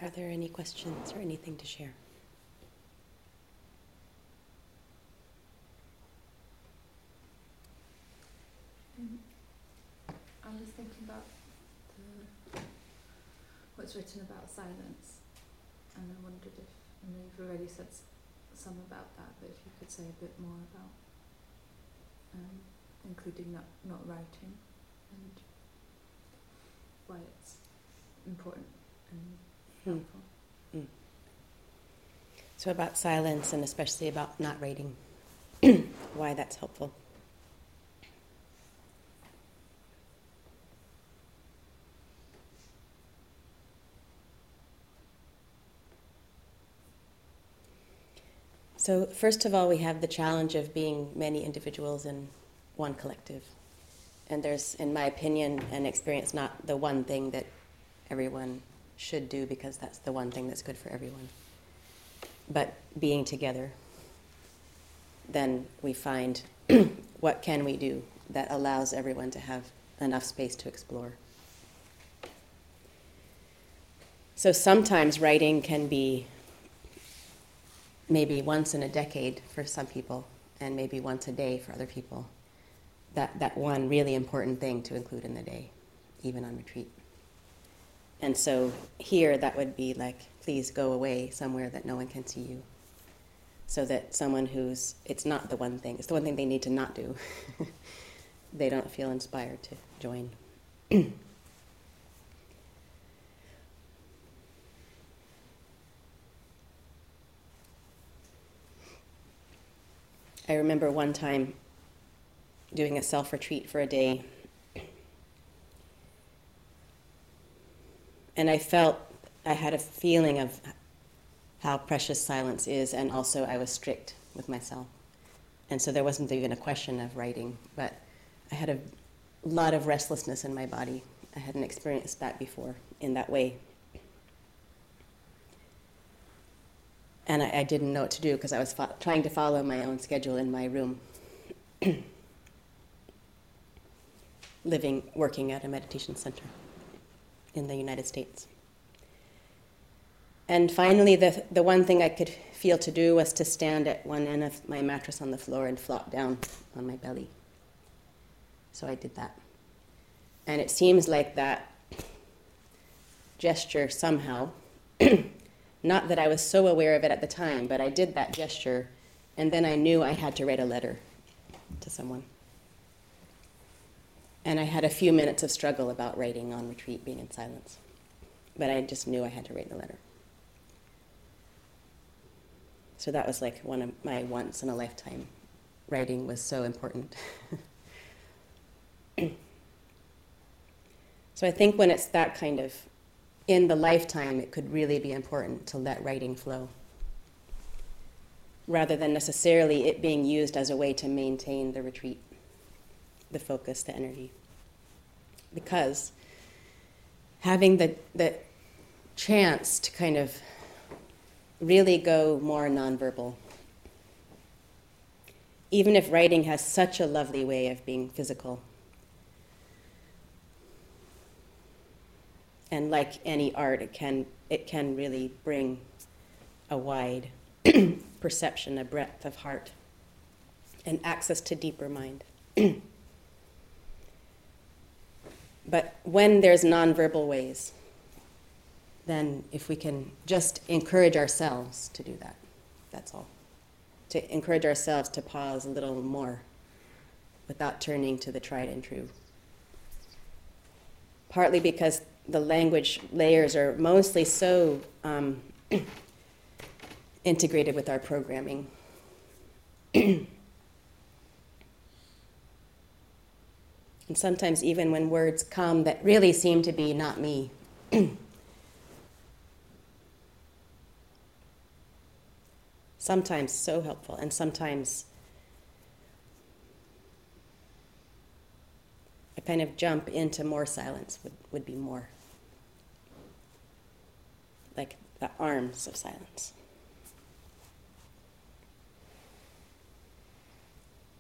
Are there any questions or anything to share? I was thinking about what's written about silence, and I wondered if, I know you've already said some about that, but if you could say a bit more about including not writing and why it's important and helpful. So about silence, and especially about not writing, why that's helpful. So first of all, we have the challenge of being many individuals in one collective. And there's, in my opinion and experience, not the one thing that everyone should do because that's the one thing that's good for everyone. But being together, then we find what can we do that allows everyone to have enough space to explore. So sometimes writing can be maybe once in a decade for some people, and maybe once a day for other people. That one really important thing to include in the day, even on retreat. And so here that would be like, please go away somewhere that no one can see you. So that someone it's not the one thing, it's the one thing they need to not do. They don't feel inspired to join. I remember one time doing a self-retreat for a day, and I had a feeling of how precious silence is, and also I was strict with myself. And so there wasn't even a question of writing, but I had a lot of restlessness in my body. I hadn't experienced that before in that way. And I didn't know what to do because I was trying to follow my own schedule in my room, working at a meditation center in the United States. And finally, the one thing I could feel to do was to stand at one end of my mattress on the floor and flop down on my belly. So I did that. And it seems like that gesture somehow, not that I was so aware of it at the time, but I did that gesture, and then I knew I had to write a letter to someone. And I had a few minutes of struggle about writing on retreat, being in silence. But I just knew I had to write the letter. So that was like one of my once in a lifetime. Writing was so important. So I think when it's that kind of, in the lifetime, it could really be important to let writing flow, rather than necessarily it being used as a way to maintain the retreat, the focus, the energy. Because having the chance to kind of really go more nonverbal, even if writing has such a lovely way of being physical. And like any art, it can really bring a wide perception, a breadth of heart, and access to deeper mind. But when there's nonverbal ways, then if we can just encourage ourselves to do that, that's all. To encourage ourselves to pause a little more without turning to the tried and true. Partly because the language layers are mostly so integrated with our programming. And sometimes even when words come that really seem to be not me, sometimes so helpful, and sometimes I kind of jump into more silence would be more. Like the arms of silence.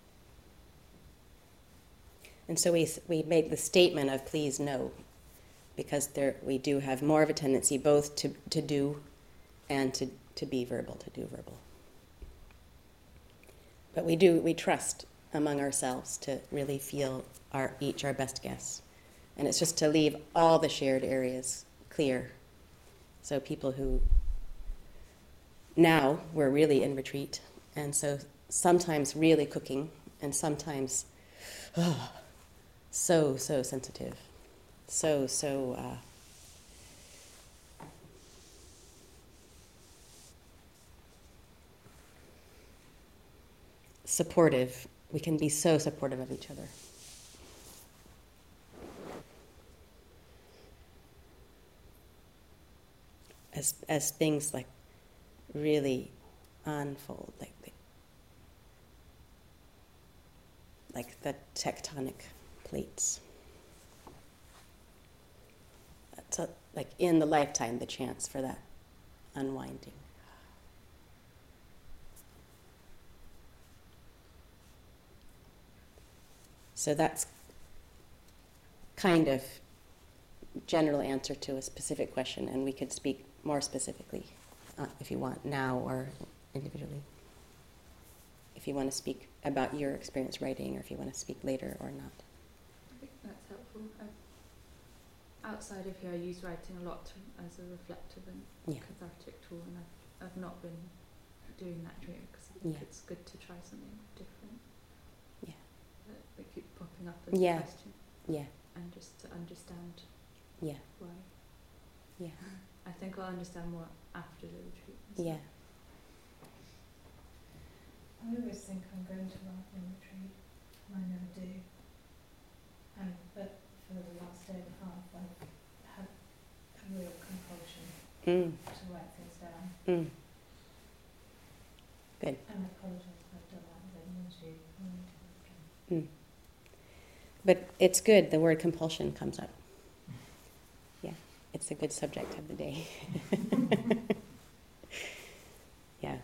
And so we make the statement of please no, because we do have more of a tendency both to do and to be verbal, to do verbal. But we trust among ourselves to really feel each our best guess. And it's just to leave all the shared areas clear. So people who, now we're really in retreat, and so sometimes really cooking, and sometimes so sensitive, so supportive. We can be so supportive of each other. As things like really unfold, like the tectonic plates. That's like in the lifetime, the chance for that unwinding. So that's kind of general answer to a specific question, and we could speak more specifically if you want now or individually. If you want to speak about your experience writing, or if you want to speak later or not. I think that's helpful. Outside of here, I use writing a lot as a reflective and cathartic tool, and I've not been doing that here because I think it's good to try something different. Yeah. They keep popping up as a question. Yeah. And just to understand why. Yeah. I think I'll understand more after the retreat. Yeah. I always think I'm going to write in retreat, and I never do. But for the last day and a half, I've had a real compulsion to write things down. Good. And I apologise if I've done that with anyone too. I need to do it again. But it's good, the word compulsion comes up. Yeah, it's a good subject of the day. Yeah.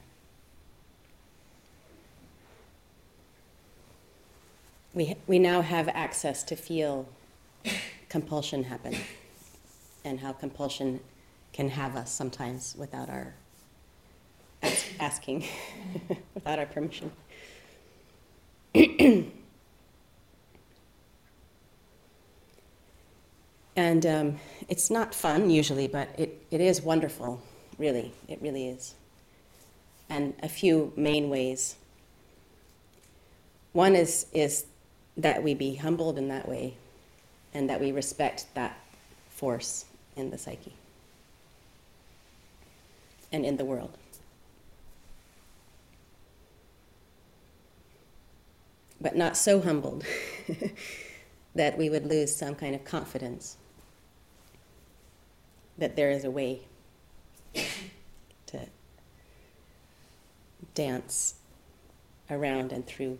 We now have access to feel compulsion happen, and how compulsion can have us sometimes without our asking, without our permission. And it's not fun usually, but it is wonderful, really. It really is. And a few main ways. One is that we be humbled in that way, and that we respect that force in the psyche and in the world. But not so humbled that we would lose some kind of confidence that there is a way to dance around and through.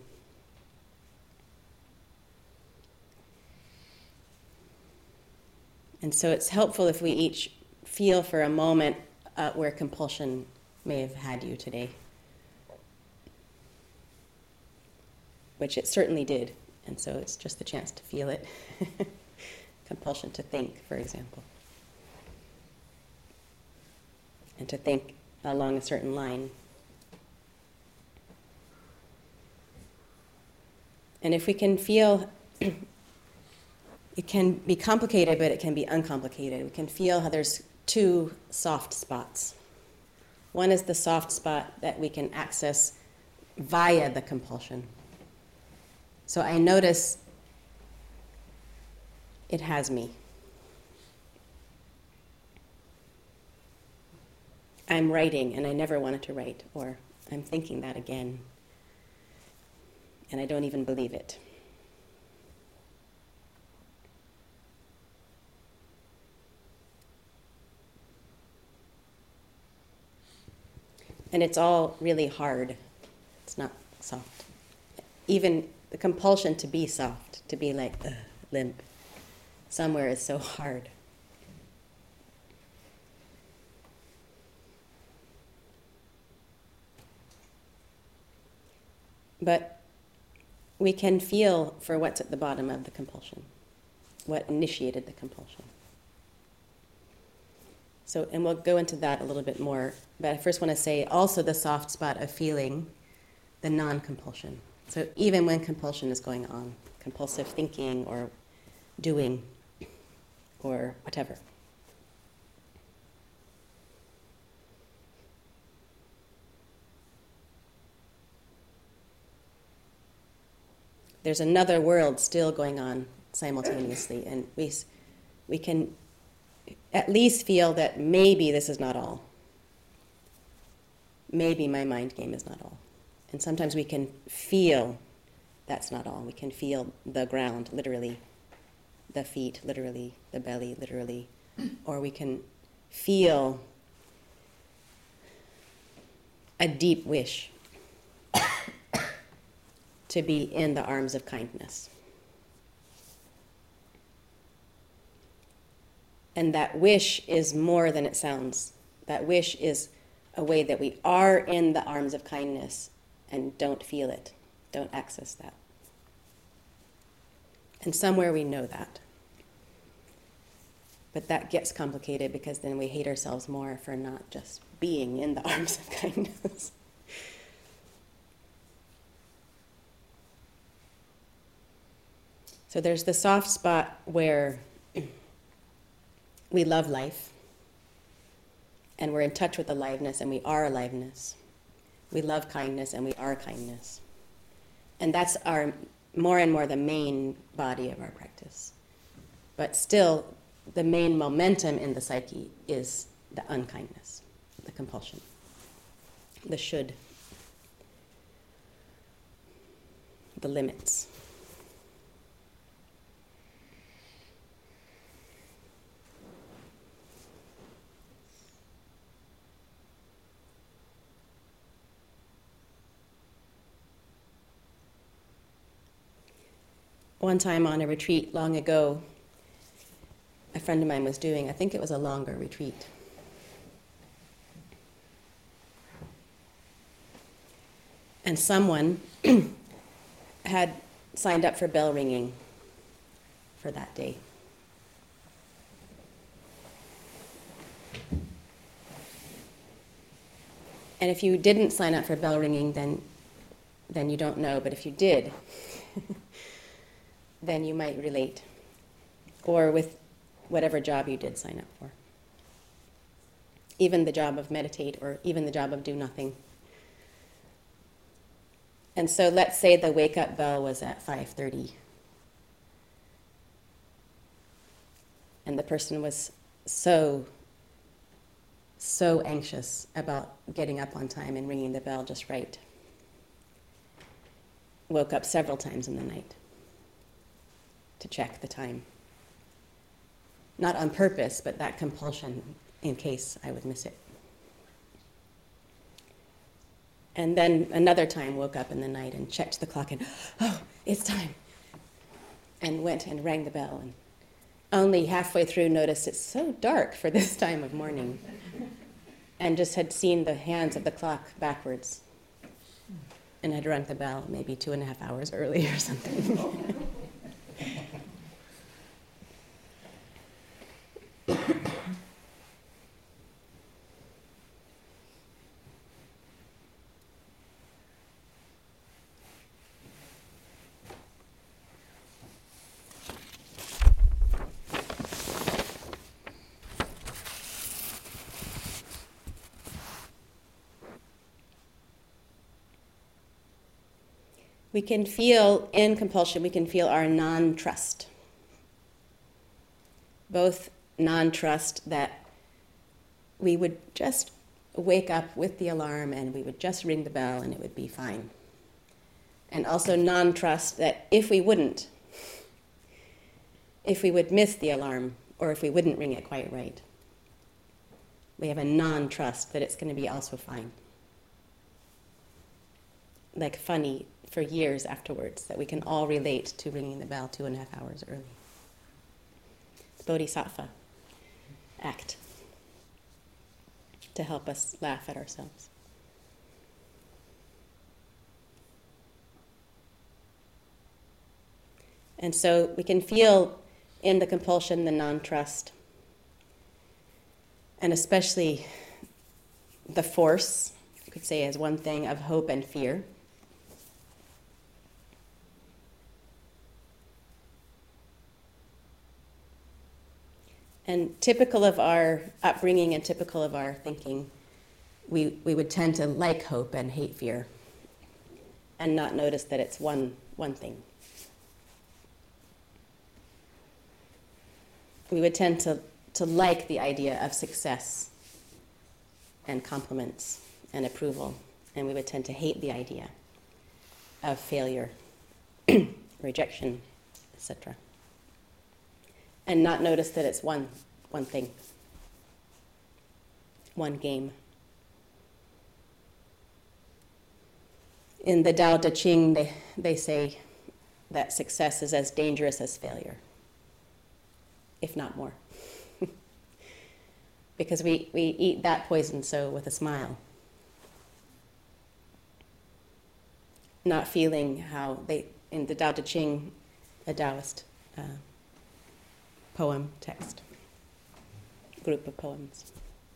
And so it's helpful if we each feel for a moment where compulsion may have had you today, which it certainly did. And so it's just the chance to feel it. Compulsion to think, for example. And to think along a certain line. And if we can feel, it can be complicated, but it can be uncomplicated. We can feel how there's two soft spots. One is the soft spot that we can access via the compulsion. So I notice it has me. I'm writing and I never wanted to write, or I'm thinking that again and I don't even believe it. And it's all really hard. It's not soft. Even the compulsion to be soft, to be like limp, somewhere is so hard. But we can feel for what's at the bottom of the compulsion, what initiated the compulsion. So, and we'll go into that a little bit more, but I first want to say also the soft spot of feeling, the non-compulsion. So even when compulsion is going on, compulsive thinking or doing or whatever. There's another world still going on simultaneously, and we can at least feel that maybe this is not all. Maybe my mind game is not all. And sometimes we can feel that's not all. We can feel the ground, literally, the feet, literally, the belly, literally, or we can feel a deep wish to be in the arms of kindness. And that wish is more than it sounds. That wish is a way that we are in the arms of kindness and don't feel it, don't access that. And somewhere we know that. But that gets complicated because then we hate ourselves more for not just being in the arms of kindness. So there's the soft spot where we love life and we're in touch with aliveness and we are aliveness. We love kindness and we are kindness. And that's our more and more the main body of our practice. But still, the main momentum in the psyche is the unkindness, the compulsion, the should, the limits. One time on a retreat long ago, a friend of mine was doing, I think it was a longer retreat. And someone had signed up for bell ringing for that day. And if you didn't sign up for bell ringing, then you don't know. But if you did, then you might relate. Or with whatever job you did sign up for. Even the job of meditate, or even the job of do nothing. And so let's say the wake-up bell was at 5:30. And the person was so anxious about getting up on time and ringing the bell just right. Woke up several times in the night to check the time. Not on purpose, but that compulsion in case I would miss it. And then another time woke up in the night and checked the clock and, oh, it's time. And went and rang the bell and only halfway through noticed it's so dark for this time of morning. And just had seen the hands of the clock backwards. And had rung the bell maybe 2.5 hours early or something. We can feel, in compulsion, we can feel our non-trust. Both non-trust that we would just wake up with the alarm and we would just ring the bell and it would be fine. And also non-trust that if we would miss the alarm or if we wouldn't ring it quite right, we have a non-trust that it's going to be also fine. Like funny for years afterwards, that we can all relate to ringing the bell 2.5 hours early. Bodhisattva act to help us laugh at ourselves. And so we can feel in the compulsion the non-trust. and especially the force, you could say, as one thing, of hope and fear. And typical of our upbringing and typical of our thinking, we would tend to like hope and hate fear and not notice that it's one thing. We would tend to like the idea of success and compliments and approval, and we would tend to hate the idea of failure, rejection, etc. And not notice that it's one thing, one game. In the Tao Te Ching, they say that success is as dangerous as failure, if not more. Because we eat that poison so with a smile. Not feeling how in the Tao Te Ching, a Taoist poem text, group of poems,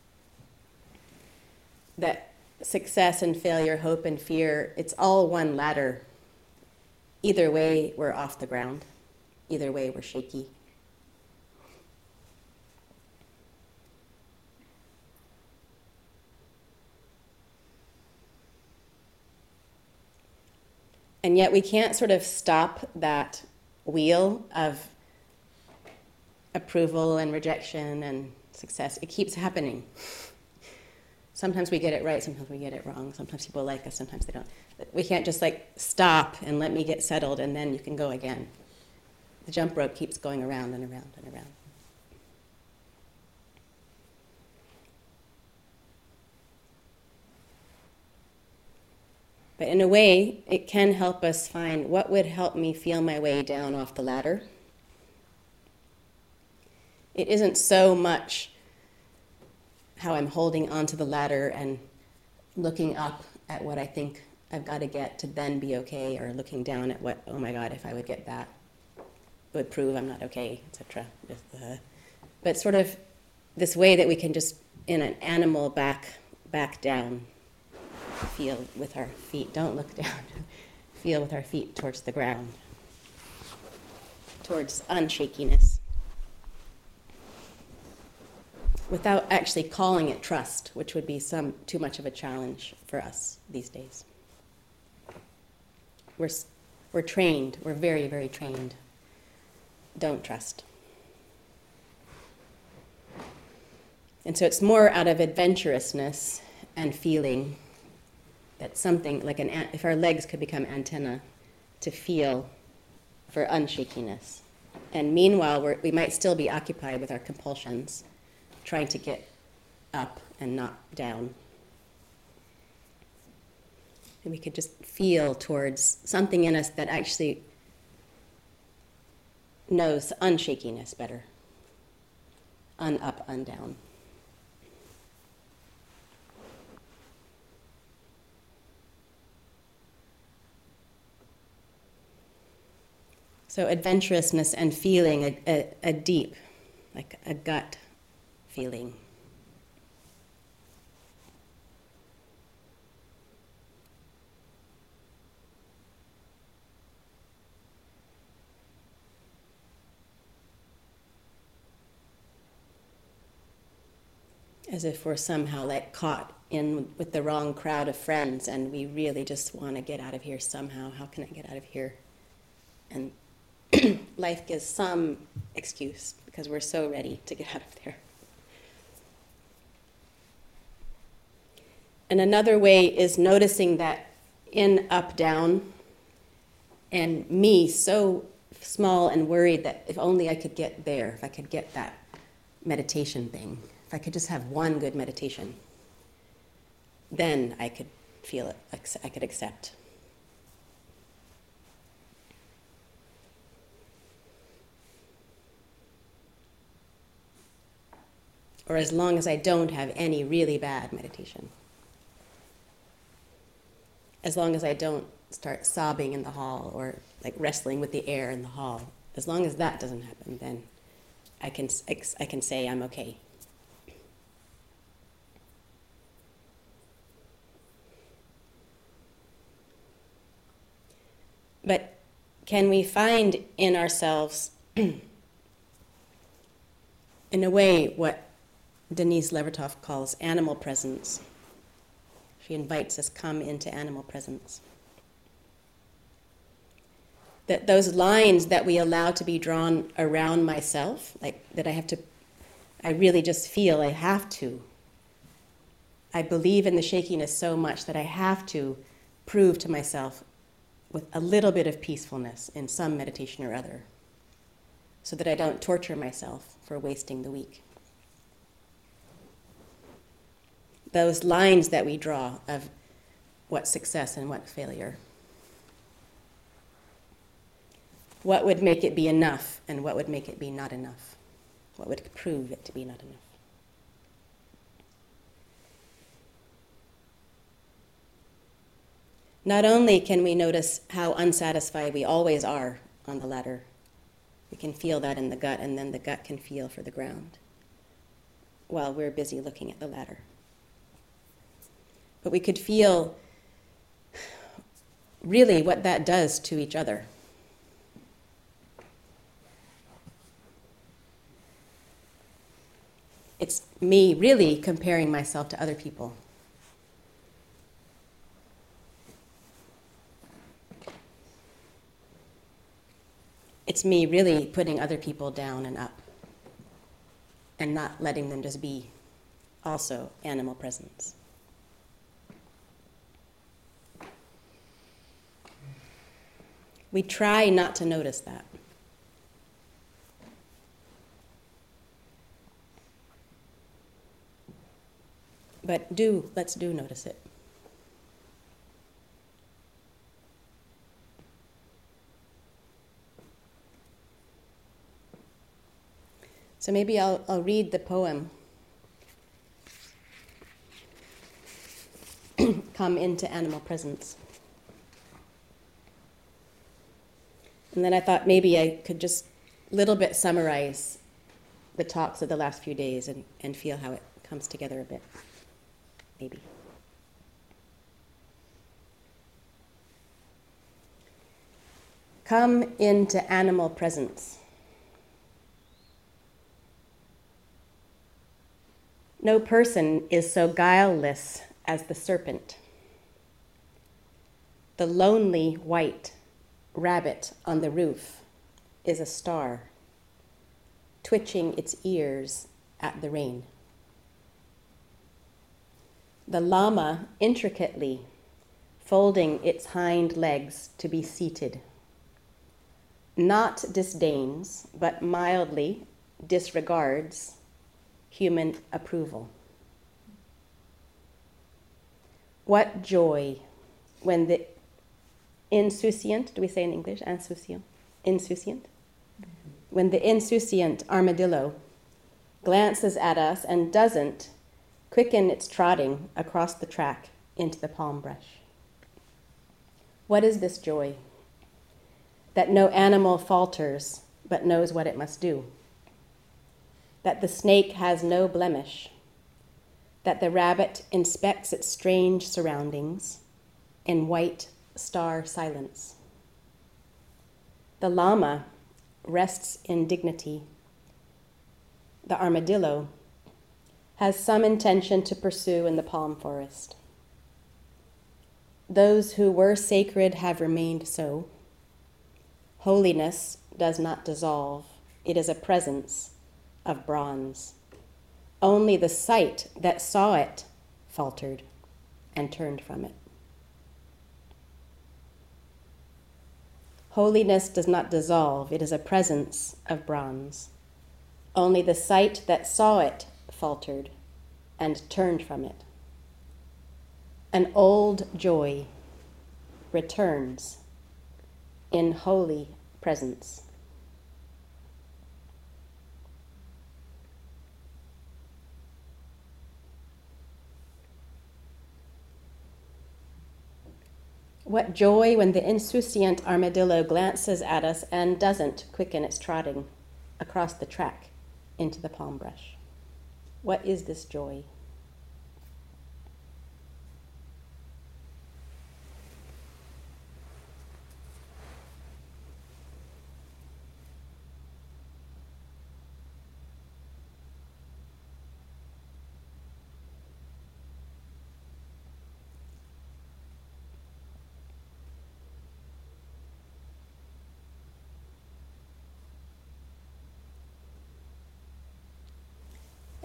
that success and failure, hope and fear, it's all one ladder. Either way, we're off the ground. Either way, we're shaky. And yet we can't sort of stop that wheel of approval and rejection and success. It keeps happening. Sometimes we get it right, sometimes we get it wrong. Sometimes people like us, sometimes they don't. But we can't just stop and let me get settled and then you can go again. The jump rope keeps going around and around and around. But in a way, it can help us find what would help me feel my way down off the ladder. It isn't so much how I'm holding onto the ladder and looking up at what I think I've got to get to then be okay, or looking down at what, oh my God, if I would get that, it would prove I'm not okay, etc. But sort of this way that we can just, in an animal, back down, feel with our feet. Don't look down. Feel with our feet towards the ground, towards unshakiness, without actually calling it trust, which would be too much of a challenge for us these days. We're trained. We're very, very trained. Don't trust. And so it's more out of adventurousness and feeling that something like if our legs could become antenna to feel for unshakiness. And meanwhile, we might still be occupied with our compulsions, trying to get up and not down. And we could just feel towards something in us that actually knows unshakiness better. Un-up, un-down. So adventurousness and feeling a deep, like a gut feeling. As if we're somehow caught in with the wrong crowd of friends and we really just want to get out of here somehow. How can I get out of here? And life gives some excuse because we're so ready to get out of there. And another way is noticing that in, up, down, and me so small and worried that if only I could get there, if I could get that meditation thing, if I could just have one good meditation, then I could feel it, I could accept. Or as long as I don't have any really bad meditation. As long as I don't start sobbing in the hall or wrestling with the air in the hall. As long as that doesn't happen, then I can say I'm okay. But can we find in ourselves, in a way, what Denise Levertov calls animal presence? She invites us, come into animal presence. That those lines that we allow to be drawn around myself, like that I really just feel I have to. I believe in the shakiness so much that I have to prove to myself with a little bit of peacefulness in some meditation or other, so that I don't torture myself for wasting the week. Those lines that we draw of what's success and what failure. What would make it be enough and what would make it be not enough? What would prove it to be not enough? Not only can we notice how unsatisfied we always are on the ladder, we can feel that in the gut, and then the gut can feel for the ground while we're busy looking at the ladder. But we could feel really what that does to each other. It's me really comparing myself to other people. It's me really putting other people down and up and not letting them just be also animal presence. We try not to notice that. But let's notice it. So maybe I'll read the poem, Come into Animal Presence. And then I thought maybe I could just a little bit summarize the talks of the last few days and feel how it comes together a bit. Maybe. Come into animal presence. No person is so guileless as the serpent. The lonely white rabbit on the roof is a star, twitching its ears at the rain. The llama intricately folding its hind legs to be seated, not disdains, but mildly disregards human approval. What joy when the insouciant, do we say in English, insouciant? Insouciant? When the insouciant armadillo glances at us and doesn't quicken its trotting across the track into the palm brush. What is this joy? That no animal falters but knows what it must do. That the snake has no blemish. That the rabbit inspects its strange surroundings in white star silence. The llama rests in dignity. The armadillo has some intention to pursue in the palm forest. Those who were sacred have remained so. Holiness does not dissolve. It is a presence of bronze. Only the sight that saw it faltered and turned from it. Holiness does not dissolve. It is a presence of bronze. Only the sight that saw it faltered and turned from it. An old joy returns in holy presence. What joy when the insouciant armadillo glances at us and doesn't quicken its trotting across the track into the palm brush. What is this joy?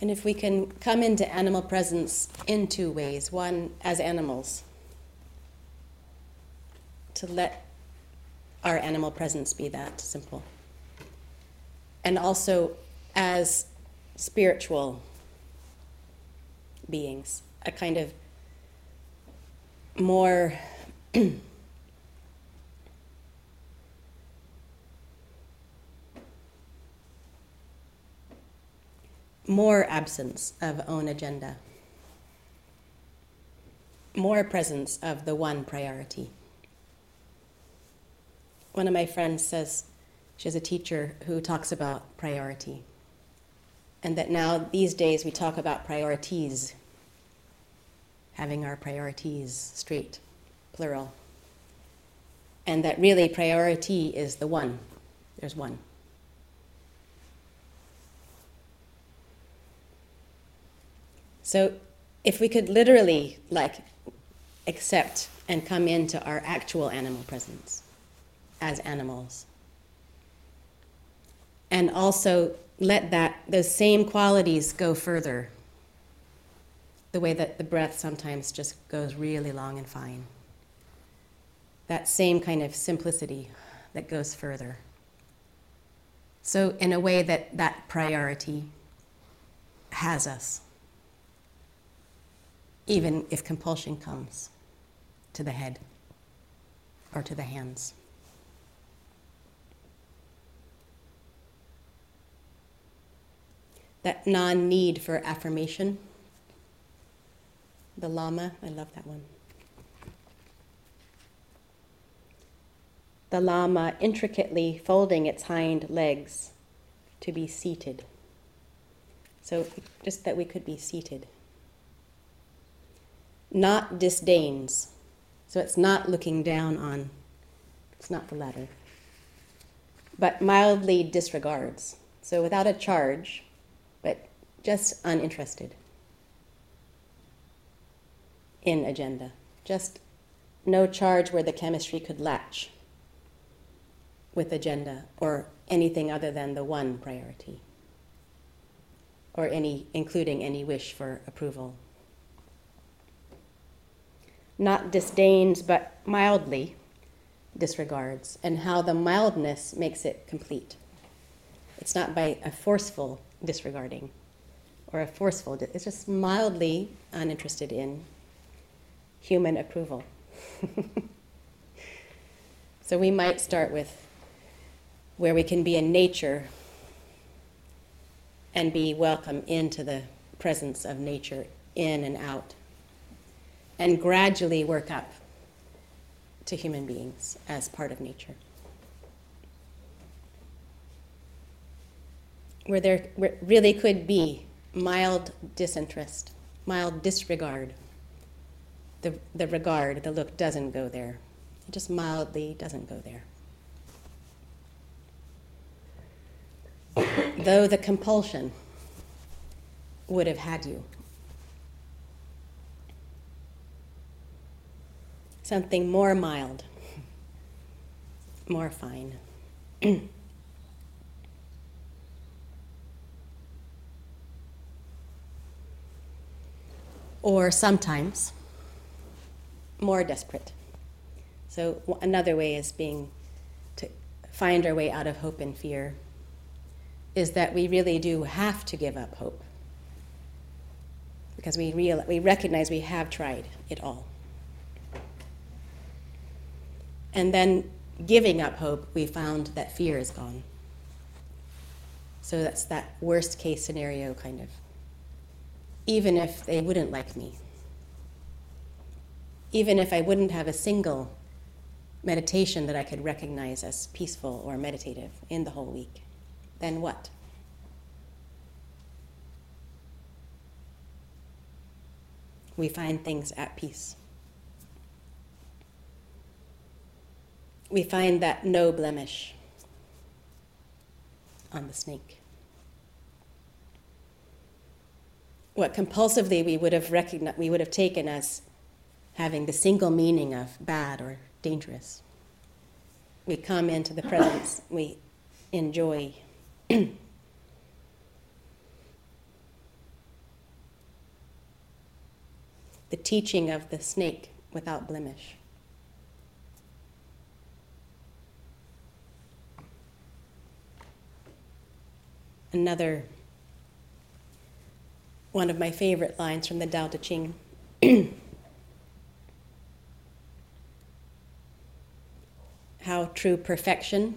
And if we can come into animal presence in two ways, one as animals, to let our animal presence be that simple, and also as spiritual beings, a kind of more more absence of own agenda, more presence of the one priority. One of my friends says, she has a teacher who talks about priority, and that now these days we talk about priorities, having our priorities straight, plural, and that really priority is the one. There's one. So if we could literally accept and come into our actual animal presence as animals, and also let those same qualities go further, the way that the breath sometimes just goes really long and fine. That same kind of simplicity that goes further. So in a way that priority has us, even if compulsion comes to the head or to the hands. That non-need for affirmation. The Lama, I love that one. The Lama intricately folding its hind legs to be seated. So just that we could be seated. Not disdains. So it's not looking down on, it's not the latter. But mildly disregards. So without a charge, but just uninterested in agenda. Just no charge where the chemistry could latch with agenda or anything other than the one priority, or including any wish for approval. Not disdains, but mildly disregards, and how the mildness makes it complete. It's not by a forceful disregarding or a forceful, it's just mildly uninterested in human approval. So we might start with where we can be in nature and be welcome into the presence of nature, in and out, and gradually work up to human beings as part of nature. Where there really could be mild disinterest, mild disregard. The regard, the look doesn't go there. It just mildly doesn't go there. Though the compulsion would have had you. Something more mild, more fine. Or sometimes more desperate. So another way is to find our way out of hope and fear, is that we really do have to give up hope, because we recognize we have tried it all. And then giving up hope, we found that fear is gone. So that's that worst case scenario kind of. Even if they wouldn't like me, even if I wouldn't have a single meditation that I could recognize as peaceful or meditative in the whole week, then what? We find things at peace. We find that no blemish on the snake. What compulsively we would have taken as having the single meaning of bad or dangerous. We come into the presence, we enjoy. the teaching of the snake without blemish. Another one of my favorite lines from the Tao Te Ching. How true perfection,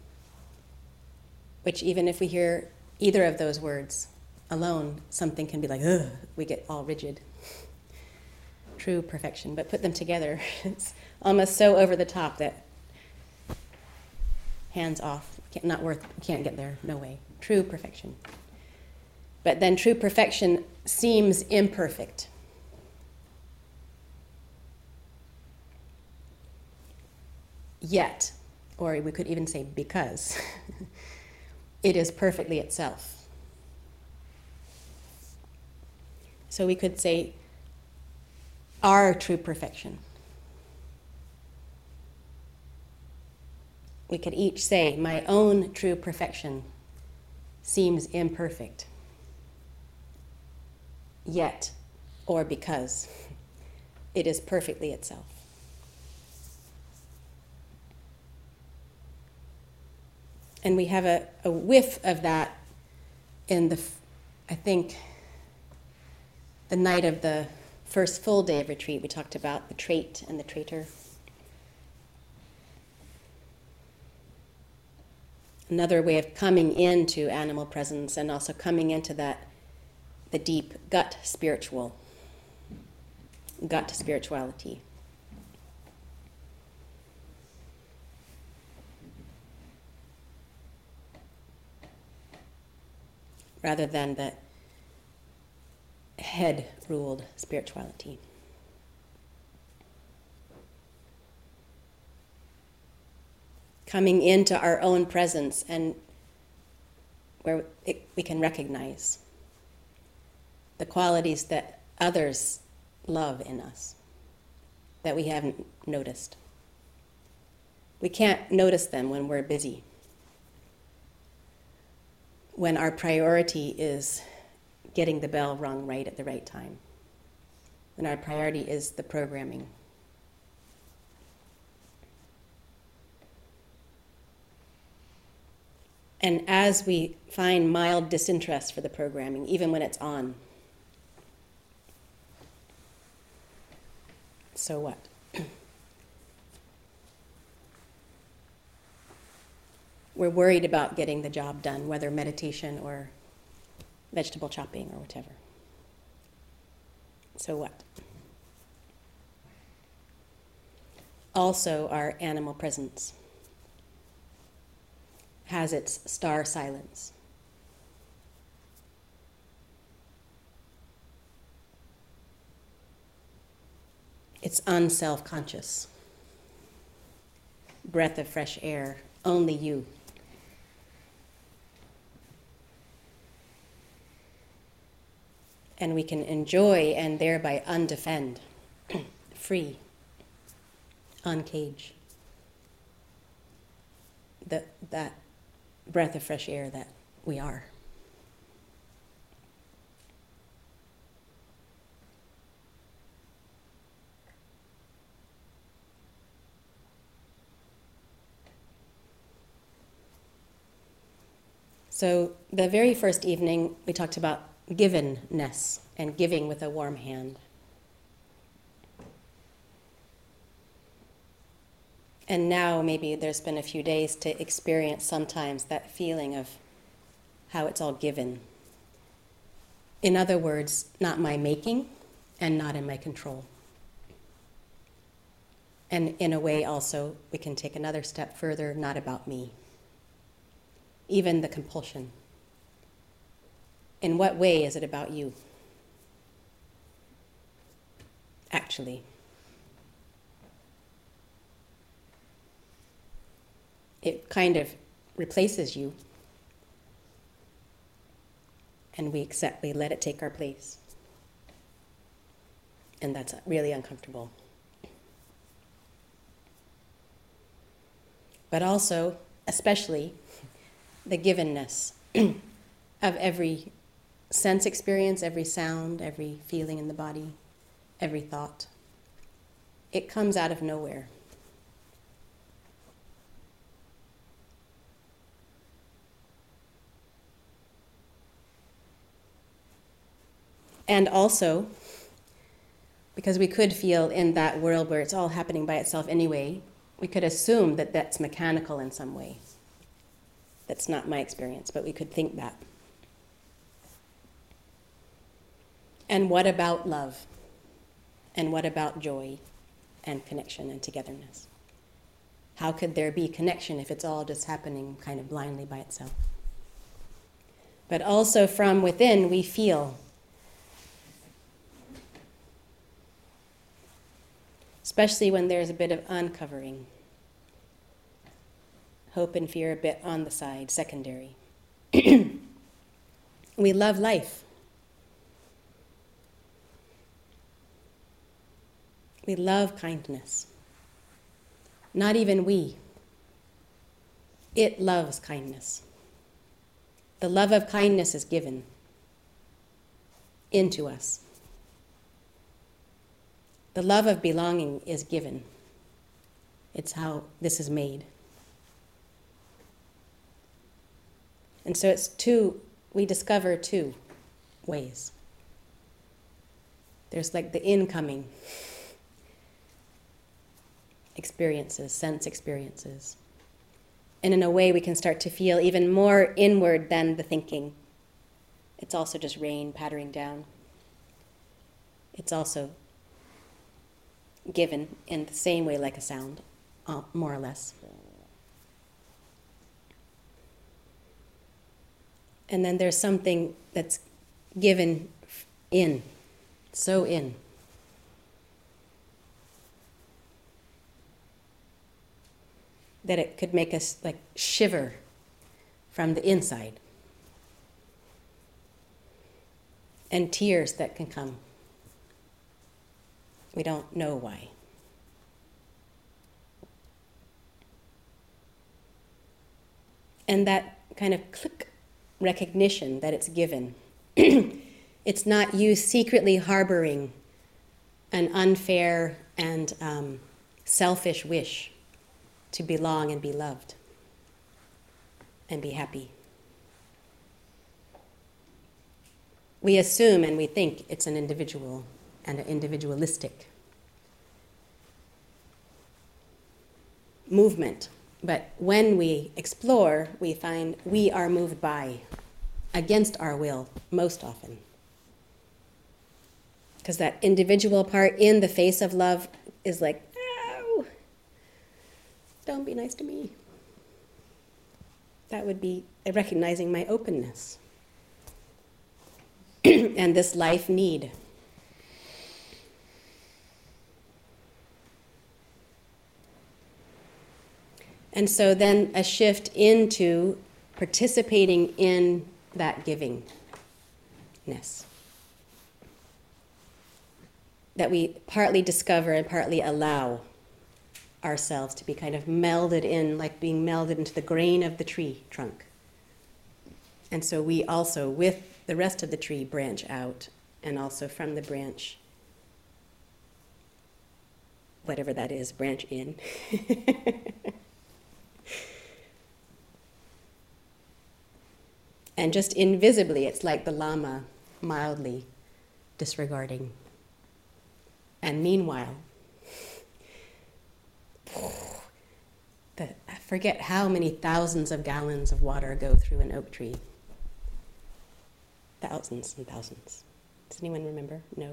which even if we hear either of those words alone, something can be like, ugh, we get all rigid. True perfection, but put them together, it's almost so over the top that hands off, can't get there, no way. True perfection. But then true perfection seems imperfect. Yet, or we could even say because, it is perfectly itself. So we could say our true perfection. We could each say, my own true perfection seems imperfect. Yet, or because, it is perfectly itself. And we have a whiff of that in I think, the night of the first full day of retreat. We talked about the trait and the traitor. Another way of coming into animal presence and also coming into the deep gut spirituality. Rather than the head-ruled spirituality. Coming into our own presence and where we can recognize the qualities that others love in us that we haven't noticed. We can't notice them when we're busy, when our priority is getting the bell rung right at the right time, when our priority is the programming. And as we find mild disinterest for the programming, even when it's on, so what? We're worried about getting the job done, whether meditation or vegetable chopping or whatever. So what? Also, our animal presence has its star silence. It's unself-conscious. Breath of fresh air, only you. And we can enjoy and thereby undefend, free, uncage. That breath of fresh air that we are. So the very first evening, we talked about givenness and giving with a warm hand. And now maybe there's been a few days to experience sometimes that feeling of how it's all given. In other words, not my making and not in my control. And in a way also, we can take another step further, not about me. Even the compulsion. In what way is it about you? Actually. It kind of replaces you. And we let it take our place. And that's really uncomfortable. But also, especially, the givenness of every sense experience, every sound, every feeling in the body, every thought. It comes out of nowhere. And also, because we could feel in that world where it's all happening by itself anyway, we could assume that that's mechanical in some way. That's not my experience, but we could think that. And what about love? And what about joy and connection and togetherness? How could there be connection if it's all just happening kind of blindly by itself? But also from within we feel, especially when there's a bit of uncovering. Hope and fear a bit on the side, secondary. We love life. We love kindness. Not even we. It loves kindness. The love of kindness is given into us. The love of belonging is given. It's how this is made. And so we discover two ways. There's like the incoming experiences, sense experiences. And in a way we can start to feel even more inward than the thinking. It's also just rain pattering down. It's also given in the same way like a sound, more or less. And then there's something that's given in, so in. That it could make us like shiver from the inside. And tears that can come. We don't know why. And that kind of click recognition that it's given. It's not you secretly harboring an unfair and selfish wish to belong and be loved and be happy. We assume and we think it's an individual and an individualistic movement. But when we explore, we find we are moved by, against our will, most often. Because that individual part in the face of love is like, ow, don't be nice to me. That would be recognizing my openness. And this life need. And so then a shift into participating in that givingness. That we partly discover and partly allow ourselves to be kind of melded in, like being melded into the grain of the tree trunk. And so we also, with the rest of the tree, branch out, and also from the branch, whatever that is, branch in. And just invisibly, it's like the Lama mildly disregarding. And meanwhile, I forget how many thousands of gallons of water go through an oak tree. Thousands and thousands. Does anyone remember? No.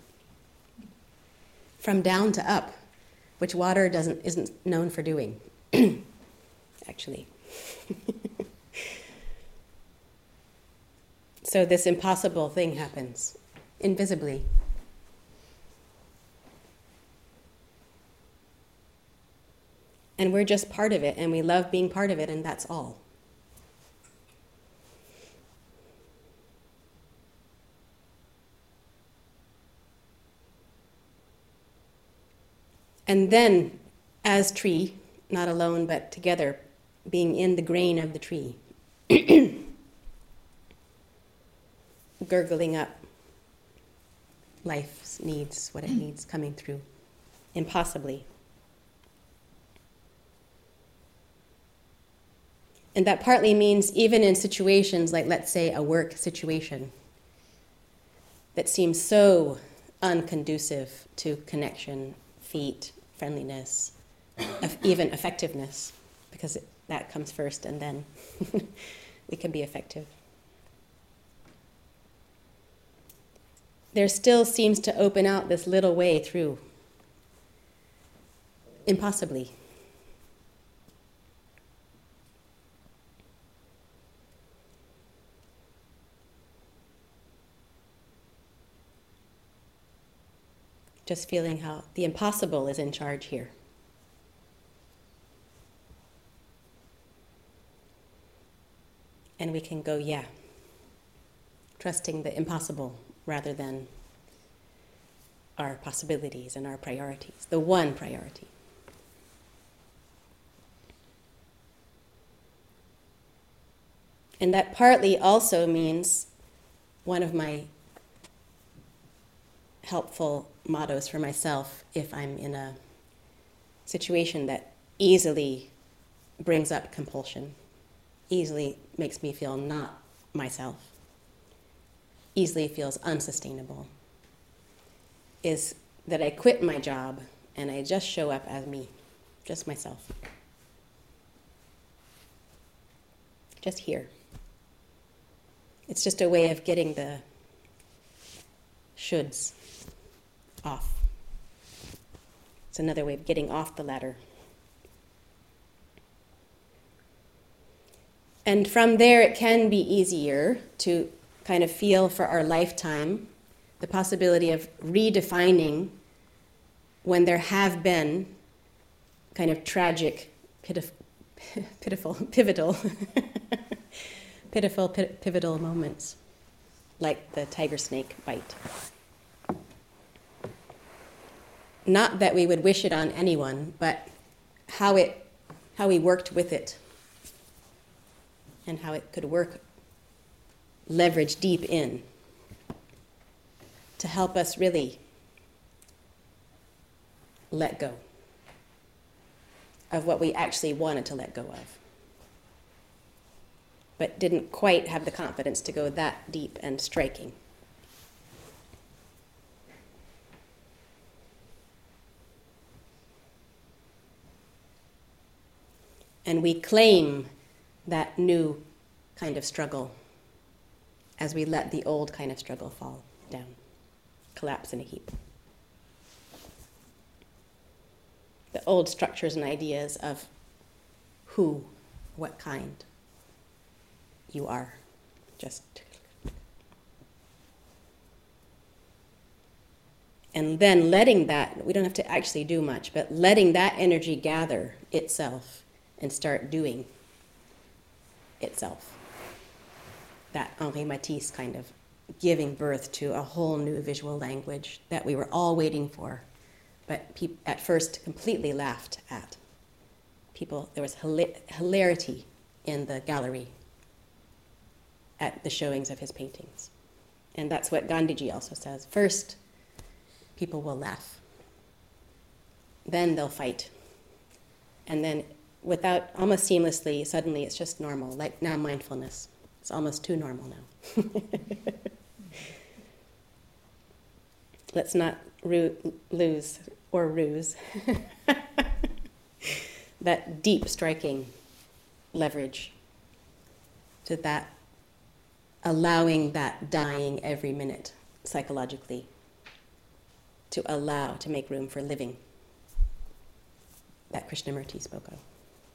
From down to up, which water isn't known for doing, actually. So this impossible thing happens, invisibly. And we're just part of it, and we love being part of it, and that's all. And then, as tree, not alone but together, being in the grain of the tree, gurgling up, life's needs, what it needs coming through. Impossibly. And that partly means even in situations like, let's say, a work situation that seems so unconducive to connection, feet, friendliness, even effectiveness, because that comes first and then we can be effective. There still seems to open out this little way through. Impossibly. Just feeling how the impossible is in charge here. And we can go, yeah, trusting the impossible rather than our possibilities and our priorities, the one priority. And that partly also means one of my helpful mottos for myself if I'm in a situation that easily brings up compulsion, easily makes me feel not myself, easily feels unsustainable, is that I quit my job and I just show up as me, just myself. Just here. It's just a way of getting the shoulds off. It's another way of getting off the ladder. And from there, it can be easier to kind of feel for our lifetime the possibility of redefining when there have been kind of tragic, pivotal moments, like the tiger snake bite. Not that we would wish it on anyone, but how we worked with it and how it could work, leverage deep in to help us really let go of what we actually wanted to let go of, but didn't quite have the confidence to go that deep and striking. And we claim that new kind of struggle as we let the old kind of struggle fall down, collapse in a heap. The old structures and ideas of who, what kind you are, just. And then letting that, we don't have to actually do much, but letting that energy gather itself and start doing itself. That Henri Matisse kind of giving birth to a whole new visual language that we were all waiting for, but at first completely laughed at. People, there was hilarity in the gallery at the showings of his paintings. And that's what Gandhiji also says. First, people will laugh. Then they'll fight. And then without, almost seamlessly, suddenly it's just normal, like now mindfulness. It's almost too normal now. Let's not lose or ruse that deep striking leverage to that, allowing that dying every minute psychologically, to allow, to make room for living that Krishnamurti spoke of.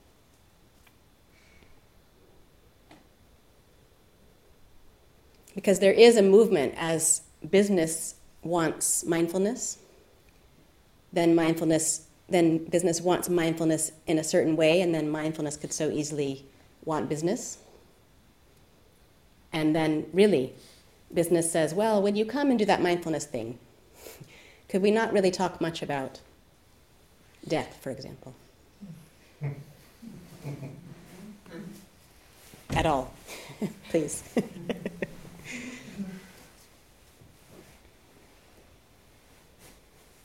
Because there is a movement as business wants mindfulness, then business wants mindfulness in a certain way, and then mindfulness could so easily want business. And then really, business says, well, when you come and do that mindfulness thing, could we not really talk much about death, for example? At all, please.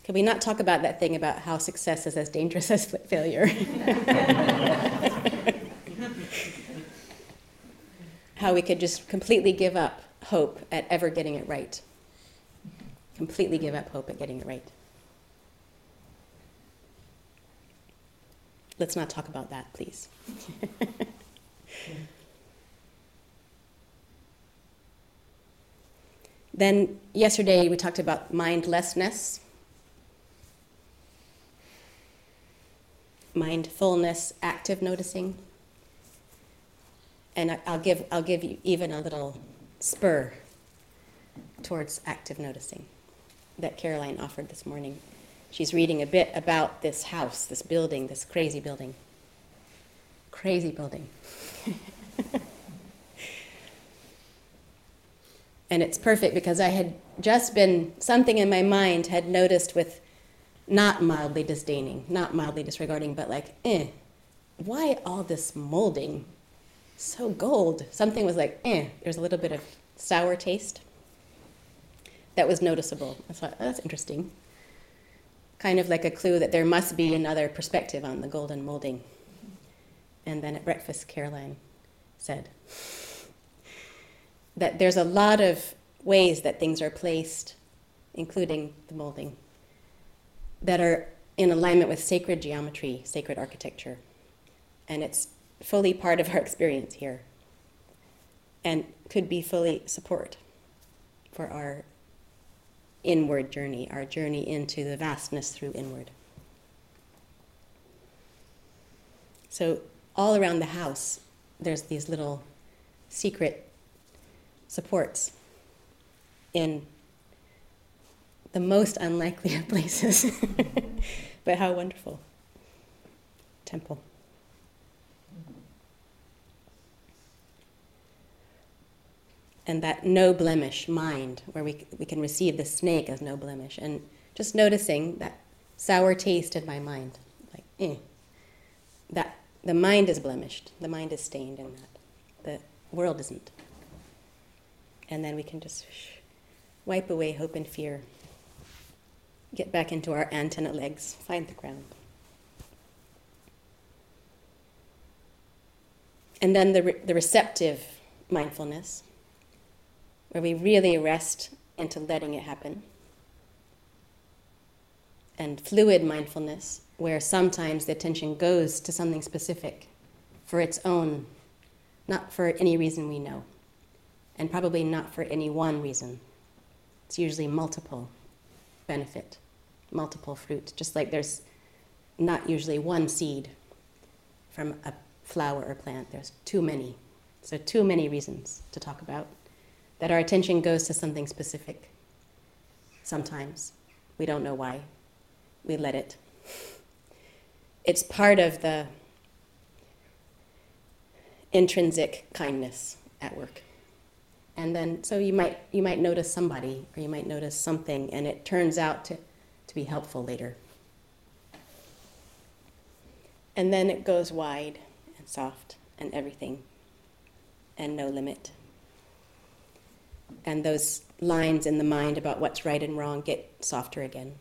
Can we not talk about that thing about how success is as dangerous as failure? How we could just completely give up hope at ever getting it right. Completely give up hope at getting it right. Let's not talk about that, please. Then yesterday we talked about mindlessness, mindfulness, active noticing, and I'll give you even a little spur towards active noticing that Caroline offered this morning. She's reading a bit about this house, this building, this crazy building. Crazy building. And it's perfect because I had just been, something in my mind had noticed with not mildly disdaining, not mildly disregarding, but like, why all this molding? So gold. Something was like, there's a little bit of sour taste that was noticeable. I thought, oh, that's interesting. Kind of like a clue that there must be another perspective on the golden molding. And then at breakfast, Caroline said that there's a lot of ways that things are placed, including the molding, that are in alignment with sacred geometry, sacred architecture. And it's fully part of our experience here and could be fully support for our inward journey, our journey into the vastness through inward. So all around the house, there's these little secret supports in the most unlikely of places. But how wonderful. Temple. And that no blemish mind, where we can receive the snake as no blemish. And just noticing that sour taste in my mind. Like, that the mind is blemished. The mind is stained in that. The world isn't. And then we can just wipe away hope and fear. Get back into our antenna legs. Find the ground. And then the receptive mindfulness, where we really rest into letting it happen. And fluid mindfulness, where sometimes the attention goes to something specific for its own, not for any reason we know, and probably not for any one reason. It's usually multiple benefit, multiple fruit, just like there's not usually one seed from a flower or plant. There's too many. So too many reasons to talk about. That our attention goes to something specific. Sometimes. We don't know why. We let it. It's part of the intrinsic kindness at work. And then, so you might notice somebody, or you might notice something, and it turns out to be helpful later. And then it goes wide and soft and everything, and no limit. And those lines in the mind about what's right and wrong get softer again.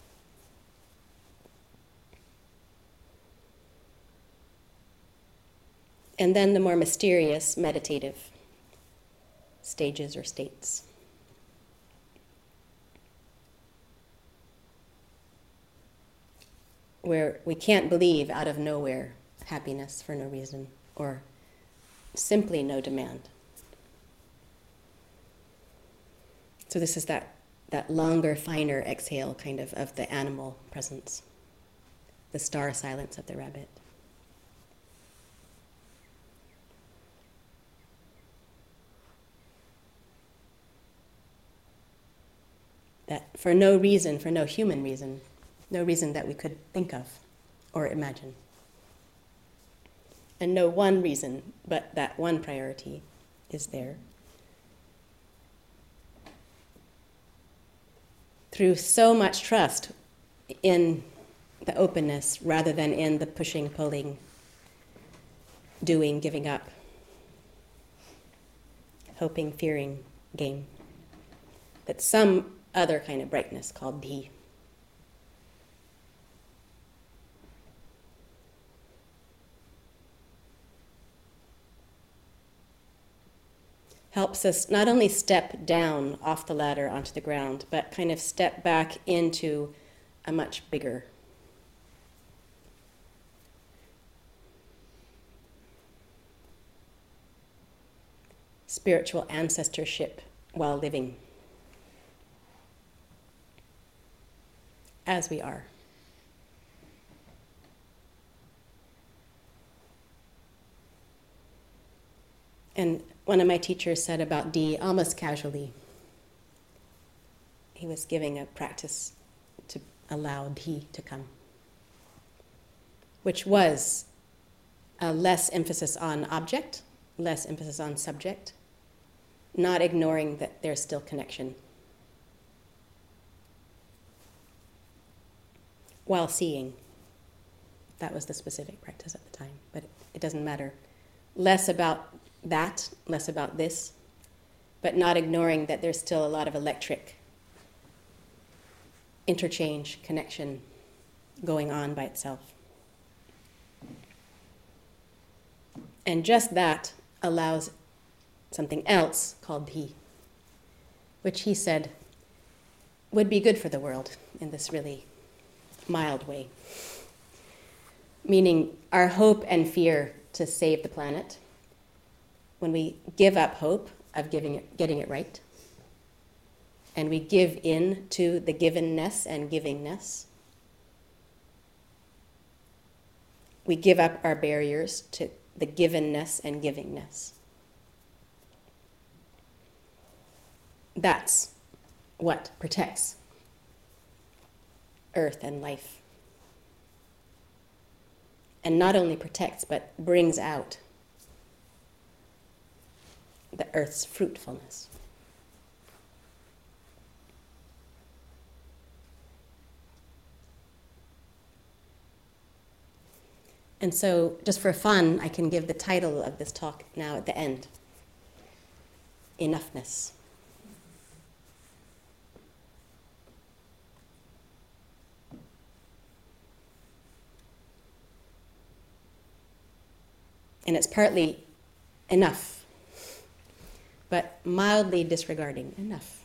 And then the more mysterious, meditative stages or states. Where we can't believe out of nowhere happiness for no reason, or simply no demand. So this is that longer, finer exhale kind of the animal presence, the star silence of the rabbit. That for no reason, for no human reason, no reason that we could think of or imagine. And no one reason, but that one priority is there. Through so much trust in the openness rather than in the pushing, pulling, doing, giving up, hoping, fearing game. That some other kind of brightness called Dhi helps us not only step down off the ladder onto the ground, but kind of step back into a much bigger spiritual ancestorship while living as we are. And one of my teachers said about Dee, almost casually, he was giving a practice to allow Dee to come, which was a less emphasis on object, less emphasis on subject, not ignoring that there's still connection, while seeing. That was the specific practice at the time, but it doesn't matter. Less about that, less about this, but not ignoring that there's still a lot of electric interchange, connection going on by itself. And just that allows something else called He, which he said would be good for the world in this really mild way. Meaning our hope and fear to save the planet, when we give up hope of getting it right, and we give in to the givenness and givingness, we give up our barriers to the givenness and givingness. That's what protects Earth and life. And not only protects, but brings out the Earth's fruitfulness. And so, just for fun, I can give the title of this talk now at the end. Enoughness. And it's partly enough, but mildly disregarding enough.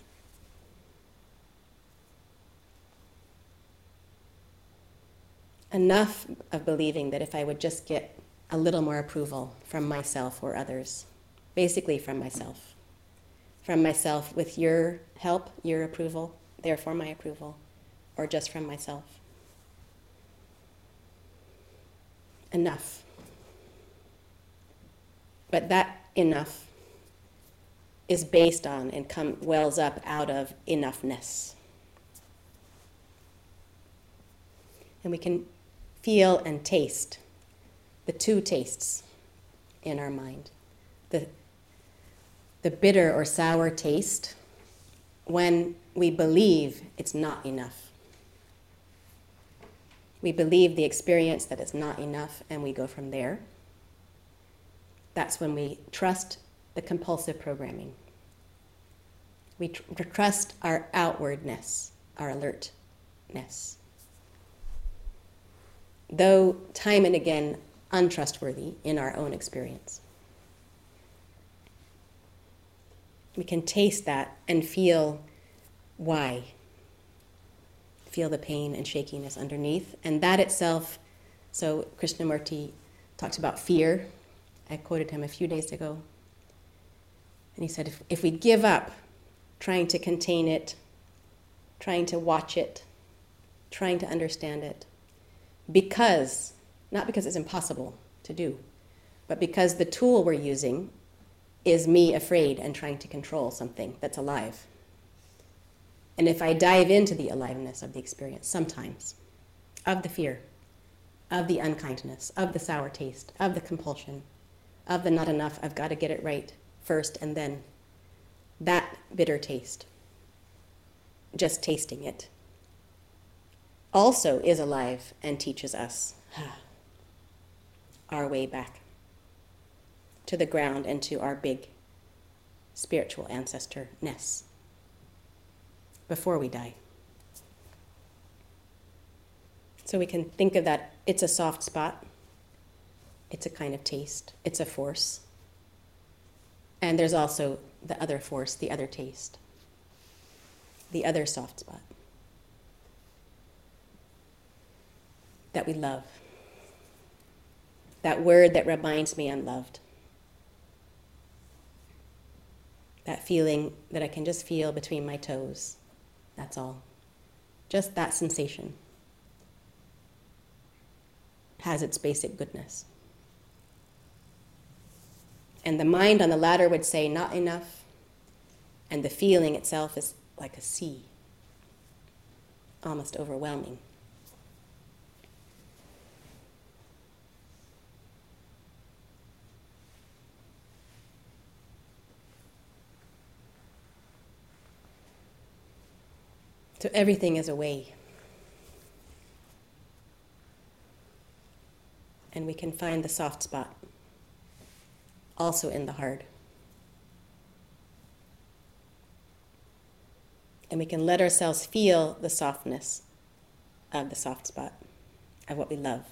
Enough of believing that if I would just get a little more approval from myself or others, basically from myself with your help, your approval, therefore my approval, or just from myself. Enough. But that enough is based on and wells up out of enoughness. And we can feel and taste the two tastes in our mind. The bitter or sour taste when we believe it's not enough. We believe the experience that it's not enough, and we go from there. That's when we trust the compulsive programming. We trust our outwardness, our alertness. Though time and again untrustworthy in our own experience. We can taste that and feel why. Feel the pain and shakiness underneath. And that itself, so Krishnamurti talks about fear. I quoted him a few days ago. And he said, if we give up trying to contain it, trying to watch it, trying to understand it, not because it's impossible to do, but because the tool we're using is me afraid and trying to control something that's alive. And if I dive into the aliveness of the experience, sometimes, of the fear, of the unkindness, of the sour taste, of the compulsion, of the not enough, I've got to get it right first and then, that bitter taste, just tasting it, also is alive and teaches us our way back to the ground and to our big spiritual ancestor-ness before we die. So we can think of that, it's a soft spot, it's a kind of taste, it's a force. And there's also the other force, the other taste, the other soft spot that we love. That word that reminds me I'm loved. That feeling that I can just feel between my toes. That's all. Just that sensation has its basic goodness. And the mind on the ladder would say, not enough. And the feeling itself is like a sea, almost overwhelming. So everything is a way. And we can find the soft spot also in the hard. And we can let ourselves feel the softness of the soft spot, of what we love.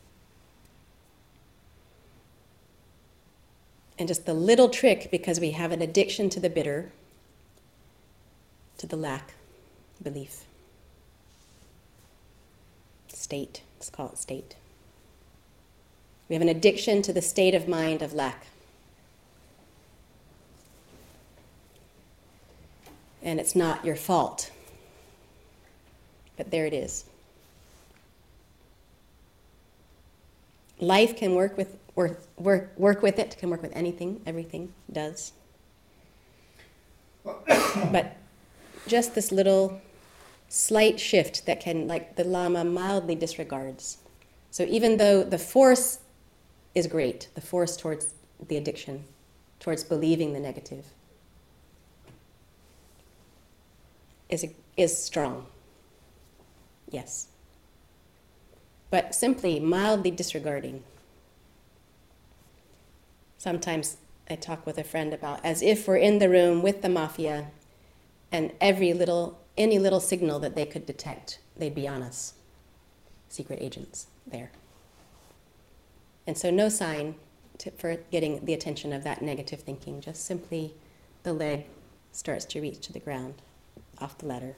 And just the little trick, because we have an addiction to the bitter, to the lack, belief, state, let's call it state. We have an addiction to the state of mind of lack. And it's not your fault. But there it is. Life can work with it, can work with anything, everything does. But just this little slight shift that can, like the Lama mildly disregards. So even though the force is great, the force towards the addiction, towards believing the negative, is strong. Yes. But simply mildly disregarding. Sometimes I talk with a friend about as if we're in the room with the mafia and any little signal that they could detect, they'd be on us. Secret agents there. And so no sign for getting the attention of that negative thinking, just simply the leg starts to reach to the ground, off the ladder.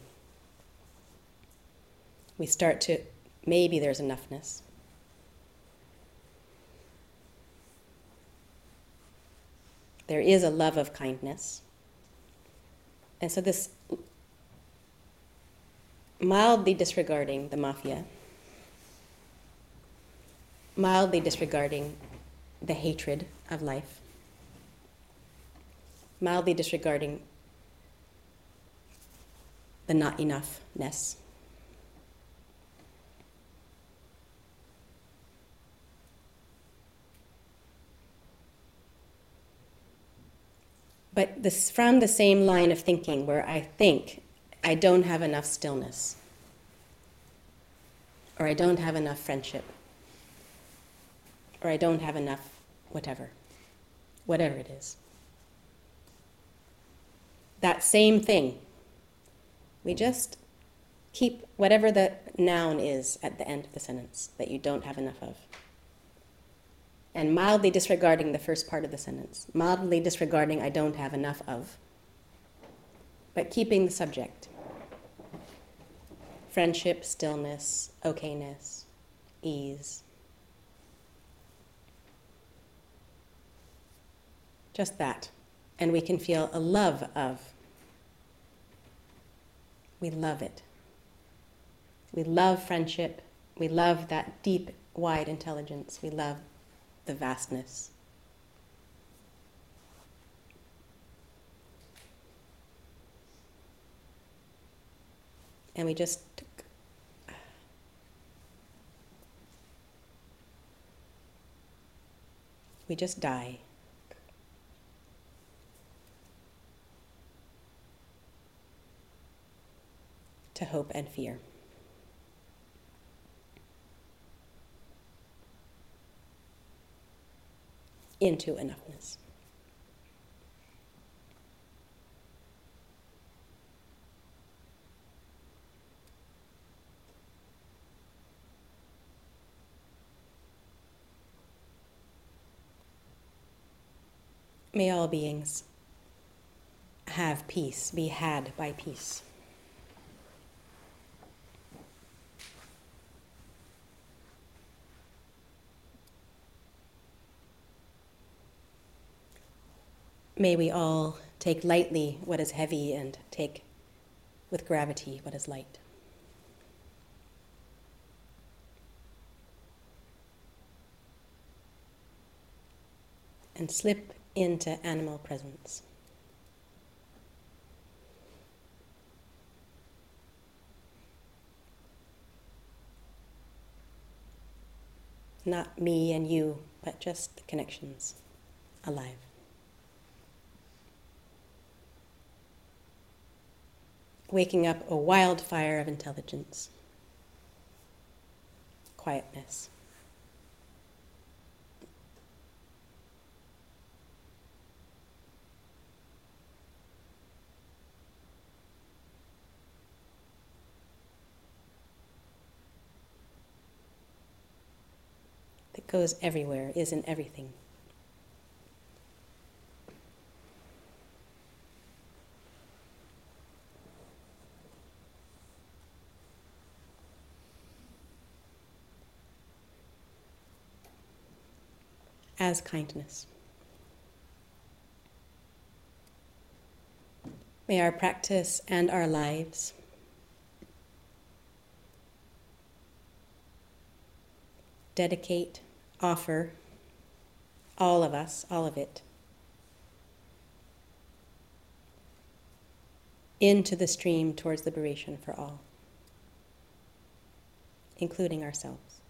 We start to, maybe there's enoughness. There is a love of kindness. And so this mildly disregarding the mafia, mildly disregarding the hatred of life, mildly disregarding the not enoughness. But this from the same line of thinking where I think I don't have enough stillness, or I don't have enough friendship, or I don't have enough whatever it is. That same thing. We just keep whatever the noun is at the end of the sentence that you don't have enough of. And mildly disregarding the first part of the sentence. Mildly disregarding I don't have enough of. But keeping the subject. Friendship, stillness, okayness, ease. Just that. And we can feel a love of. We love it. We love friendship. We love that deep, wide intelligence. We love the vastness. And we just die. To hope and fear. Into enoughness. May all beings have peace, be had by peace. May we all take lightly what is heavy and take with gravity what is light. And slip into animal presence. Not me and you, but just the connections, alive. Waking up a wildfire of intelligence, quietness. That goes everywhere, is in everything. As kindness. May our practice and our lives dedicate, offer, all of us, all of it, into the stream towards liberation for all, including ourselves.